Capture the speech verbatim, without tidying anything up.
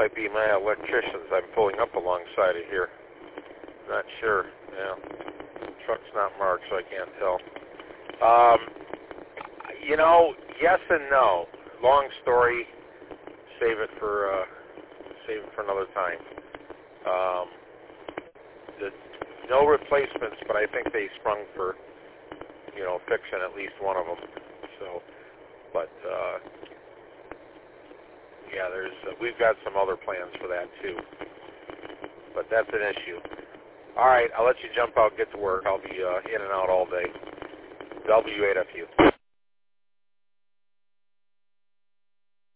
might be my electricians I'm pulling up alongside of here. Not sure. Yeah. Truck's not marked, so I can't tell. Um, you know, yes and no. Long story. Save it for uh, save it for another time. Um, the, no replacements, but I think they sprung for, you know, fixing at least one of them. So, but uh, yeah, there's uh, we've got some other plans for that too. But that's an issue. All right, I'll let you jump out, get to work. I'll be uh, in and out all day. W eight F U.